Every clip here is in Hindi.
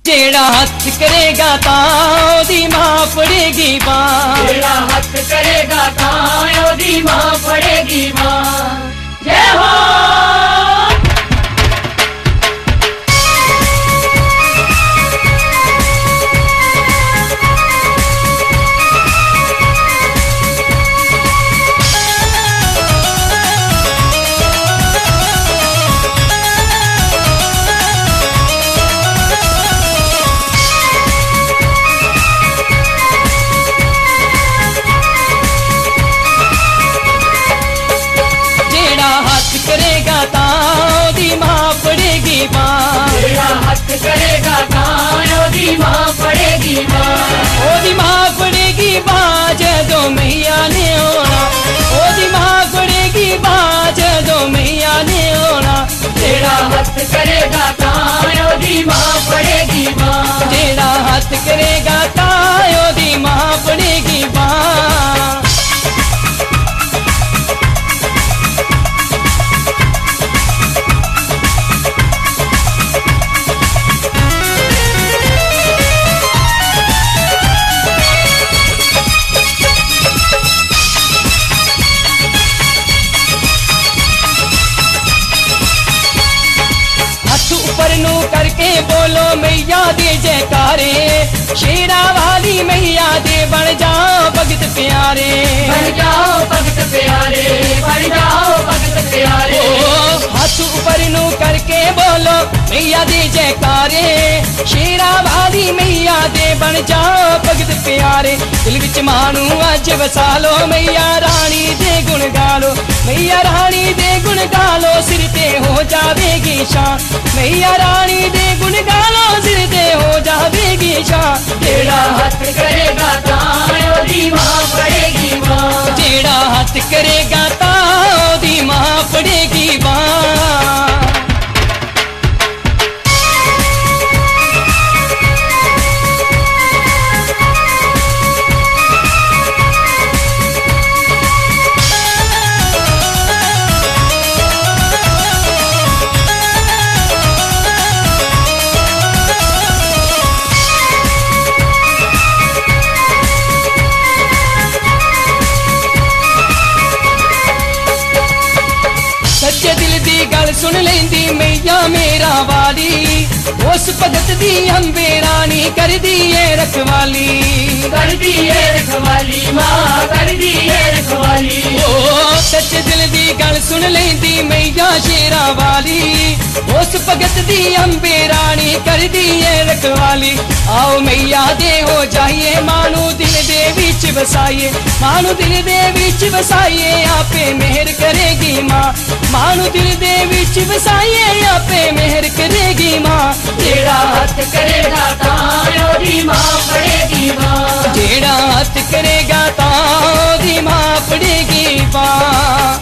जेड़ा हथ करेगा तां ओदी मां पड़ेगी बां, जेड़ा हथ करेगा तां ओदी मां पड़ेगी बां। जय हो। करेगा तां ओदी मां पड़ेगी बां, जेड़ा हथ करेगा तां ओदी मां पड़ेगी बां, ओदी मां पड़ेगी बां जदों मैया ने आना, ओदी मां पड़ेगी बां जदों मैया ने आना। जेड़ा हथ करेगा तां ओदी मां पड़ेगी बां, जेड़ा हथ करेगा तां ओदी मां पड़ेगी बां। करके बोलो मैया दे जयकारे, शेरा वाली मैया दे बन जाओ भगत प्यारे, बन जाओ भगत प्यारे, बन जाओ भगत प्यारे। हाथ ऊपर नू करके बोलो मैया दे जयकारे, शेरा वाली मैया दे बन जाओ भगत प्यारे। दिल विच मानू अज वसा लो मैया रानी दे गुण गालो, मैया रानी दे गुण गालो सिर ते हो जावेगी शान, मैया रानी दे गुण गालो सिर ते हो जावेगी शान। जेड़ा हथ करेगा तां ओदी मां पड़ेगी बां, जेड़ा हथ करेगा तां ओदी मां पड़ेगी बां। सच्चे दिल दी गल सुन लेंदी मैया मेरा वाली, उस भगत दी अंबे रानी कर दी है रखवाली, कर दी है रखवाली मां, कर दी है रखवाली। सच्चे दिल दी गल सुन लेंदी मैया शेरा वाली, उस भगत दी अंबे रानी कर दी है रखवाली। आओ मैया दे हो जाइए मानू दिल दे विच वसाइए, मानू दिल दे विच वसाइए आपे मेहर करेगी मां, मानू दिल दे विच वसाइए आपे मेहर करेगी मां। जेड़ा हथ करेगा तां ओदी मां पड़ेगी बां, जेड़ा हथ करेगा तां ओदी मां पड़ेगी बां।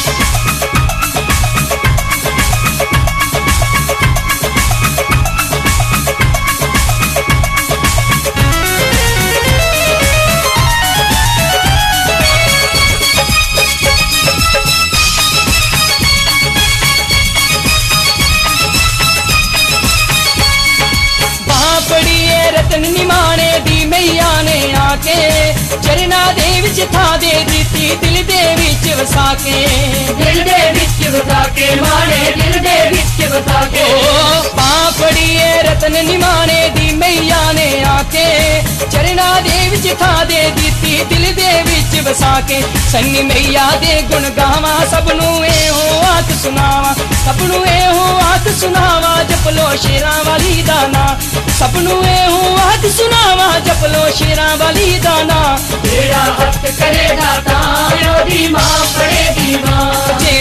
रतन निमाने दी मैया ने आके चरना दे विच था दे दिती दिल दे विच वसा के, दिल दे विच वसा के माने दिल दे विच वसा के। बां फड़िए रतन निमाने दी मैया ने आके चरना दे विच था दे दिती दिल दे विच वसा के। सन्नी मैया दे गुण गावा सबनू एहो आख सुनावा, सबनू एहो आख सुनावा जपलो शेरा वाली दा नां, सबनू एहो आख सुनावा जपलो शेरा वाली दाना। जेड़ा हथ करेगा तां ओदी मां पड़ेगी बां,